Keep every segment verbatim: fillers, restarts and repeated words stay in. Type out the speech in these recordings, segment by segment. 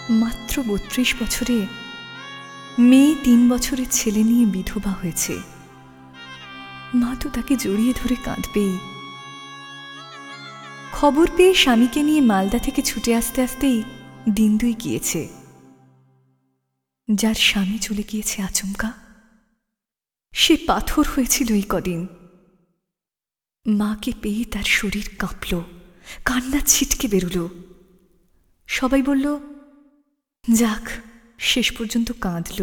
মাত্র বত্রিশ বছরে মেয়ে তিন বছরের ছেলে নিয়ে বিধবা হয়েছে। মা তো তাকে জড়িয়ে ধরে কাঁদবেই। খবর পেয়ে স্বামীকে নিয়ে মালদা থেকে ছুটে আসতে আসতেই দিন দুই গিয়েছে। যার স্বামী চলে গিয়েছে আচমকা, সে পাথর হয়েছিল এই কদিন। মাকে পেয়ে তার শরীর কাঁপল, কান্না ছিটকে বেরুল। সবাই বলল, যাক, শেষ পর্যন্ত কাঁদল।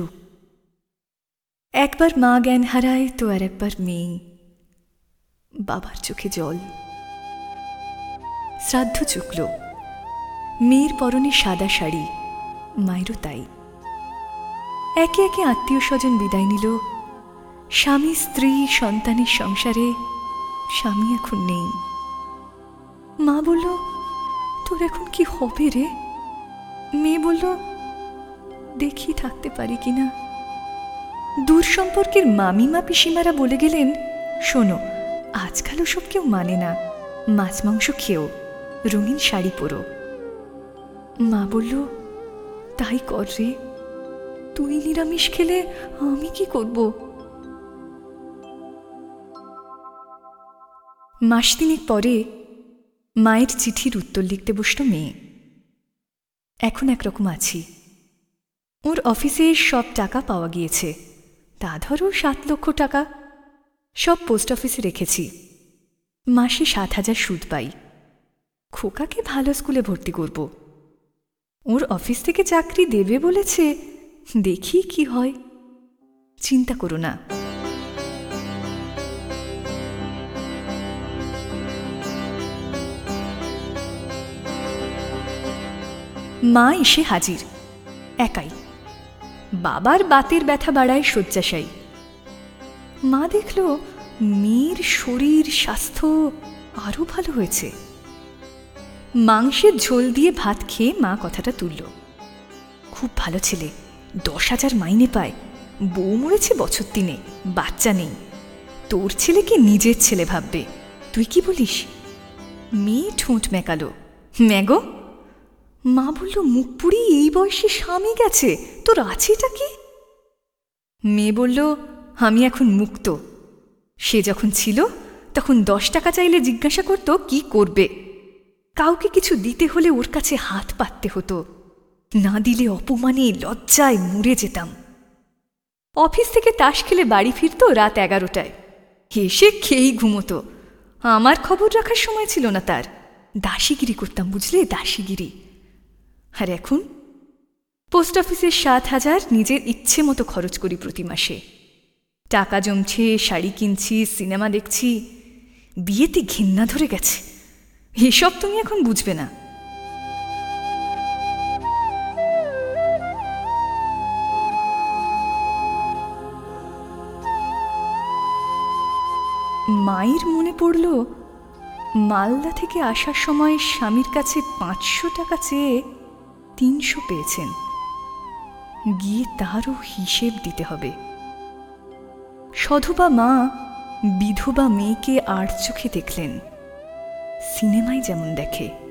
একবার মা জ্ঞান হারায় তো আর একবার মেয়ে। বাবার চোখে জল। শ্রাদ্ধ চুকল। মেয়ের পরনে সাদা শাড়ি, মায়েরও তাই। একে একে আত্মীয় স্বজন বিদায় নিল। স্বামী, স্ত্রী, সন্তানের সংসারে স্বামী এখন নেই। মা বলল, তোর এখন কি হবে রে? মেয়ে বলল, দেখি থাকতে পারি কিনা। দূর সম্পর্কের মামিমা পিসিমারা বলে গেলেন, শোনো, আজকাল ওসব কেউ মানে না, মাছ মাংস খেও, রঙিন শাড়ি পরো। মা বলল, তাই কর রে, তুই নিরামিষ খেলে আমি কি করব? মাস তিনেক পরে মায়ের চিঠির উত্তর লিখতে বসল মেয়ে। এখন একরকম আছি। ওর অফিসে সব টাকা পাওয়া গিয়েছে, তা ধরো সাত লক্ষ টাকা। সব পোস্ট অফিসে রেখেছি। মাসে সাত হাজার সুদ পাই। খোকাকে ভালো স্কুলে ভর্তি করব। ওর অফিস থেকে চাকরি দেবে বলেছে, দেখি কি হয়। চিন্তা করো না। মা এসে হাজির, একাই। বাবার বাতের ব্যথা বাড়ায় শয্যাশায়ী। মা দেখল মেয়ের শরীর স্বাস্থ্য আরো ভালো হয়েছে। মাংসের ঝোল দিয়ে ভাত খেয়ে মা কথাটা তুলল। খুব ভালো ছেলে, দশ হাজার মাইনে পায়, বউ মরেছে বছর তিনে, বাচ্চা নেই। তোর ছেলেকে নিজের ছেলে ভাববে, তুই কি বলিস? মেয়ে ঠোঁট মেকালো, ম্যাগো। মা বলল, মুখ পুড়ি এই বয়সে স্বামী গেছে, তোর আছেটা কি? মেয়ে বলল, আমি এখন মুক্ত। সে যখন ছিল তখন দশ টাকা চাইলে জিজ্ঞাসা করত কি করবে। কাউকে কিছু দিতে হলে ওর কাছে হাত পাততে হতো, না দিলে অপমানে লজ্জায় মরে যেতাম। অফিস থেকে তাস খেলে বাড়ি ফিরত রাত এগারোটায়, হেসে খেয়েই ঘুমতো। আমার খবর রাখার সময় ছিল না তার। দাসীগিরি করতাম, বুঝলে, দাসীগিরি। আর এখন পোস্ট অফিসের সাত হাজার নিজের ইচ্ছে মতো খরচ করি প্রতি মাসে। টাকা জমছে, শাড়ি কিনছি, সিনেমা দেখছি। বিয়েতে ঘেন্না ধরে গেছে। এসব তুমি এখন বুঝবে না। মায়ের মনে পড়ল, মালদা থেকে আসার সময় স্বামীর কাছে পাঁচশো টাকা চেয়ে তিনশো পেয়েছেন। গিয়ে তারও হিসেব দিতে হবে। সধবা মা বিধবা মেয়েকে আর চোখে দেখলেন, সিনেমায় যেমন দেখে।